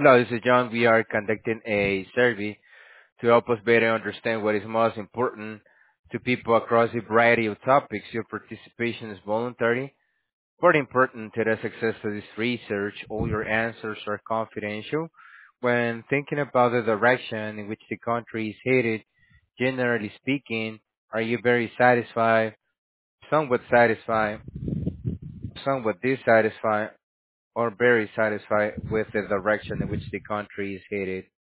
Hello, this is John. We are conducting a survey to help us better understand what is most important to people across a variety of topics. Your participation is voluntary, but important to the success of this research. All your answers are confidential. When thinking about the direction in which the country is headed, generally speaking, are you very satisfied, somewhat satisfied, somewhat dissatisfied, or very satisfied with the direction in which the country is headed?